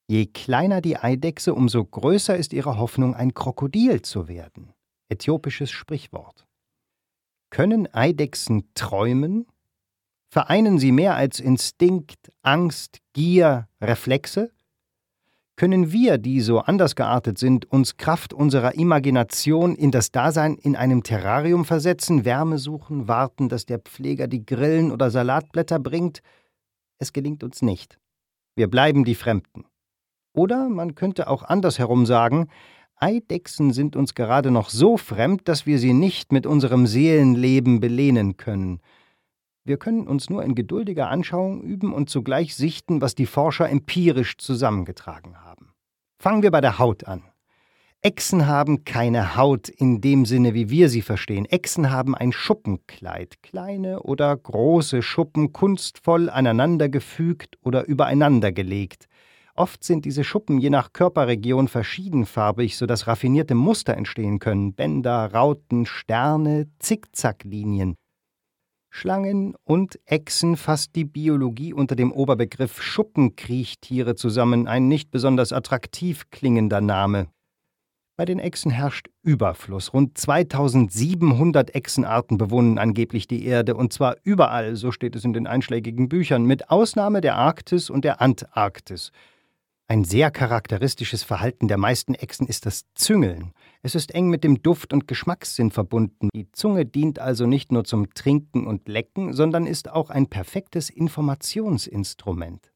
Je kleiner die Eidechse, umso größer ist ihre Hoffnung, ein Krokodil zu werden. Äthiopisches Sprichwort. Können Eidechsen träumen? Vereinen sie mehr als Instinkt, Angst, Gier, Reflexe? Können wir, die so anders geartet sind, uns Kraft unserer Imagination in das Dasein in einem Terrarium versetzen, Wärme suchen, warten, dass der Pfleger die Grillen oder Salatblätter bringt? Es gelingt uns nicht. Wir bleiben die Fremden. Oder man könnte auch andersherum sagen, Eidechsen sind uns gerade noch so fremd, dass wir sie nicht mit unserem Seelenleben belehnen können. Wir können uns nur in geduldiger Anschauung üben und zugleich sichten, was die Forscher empirisch zusammengetragen haben. Fangen wir bei der Haut an. Echsen haben keine Haut in dem Sinne, wie wir sie verstehen. Echsen haben ein Schuppenkleid, kleine oder große Schuppen, kunstvoll aneinandergefügt oder übereinandergelegt. Oft sind diese Schuppen je nach Körperregion verschiedenfarbig, sodass raffinierte Muster entstehen können. Bänder, Rauten, Sterne, Zickzacklinien. Schlangen und Echsen fasst die Biologie unter dem Oberbegriff Schuppenkriechtiere zusammen, ein nicht besonders attraktiv klingender Name. Bei den Echsen herrscht Überfluss. Rund 2700 Echsenarten bewohnen angeblich die Erde, und zwar überall, so steht es in den einschlägigen Büchern, mit Ausnahme der Arktis und der Antarktis. Ein sehr charakteristisches Verhalten der meisten Echsen ist das Züngeln. Es ist eng mit dem Duft- und Geschmackssinn verbunden. Die Zunge dient also nicht nur zum Trinken und Lecken, sondern ist auch ein perfektes Informationsinstrument.